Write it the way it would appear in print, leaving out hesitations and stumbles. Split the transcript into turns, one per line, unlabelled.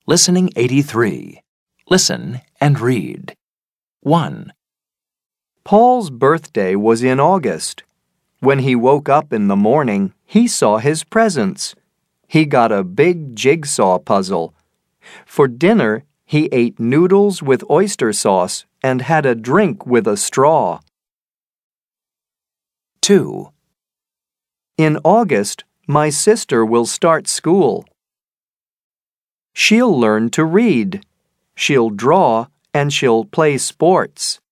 Listening 83. Listen and read. 1,
Paul's birthday was in August. When he woke up in the morning, he saw his presents. He got a big jigsaw puzzle. For dinner, he ate noodles with oyster sauce and had a drink with a straw.
2,
In August, my sister will start school. She'll learn to read. She'll draw and she'll play sports.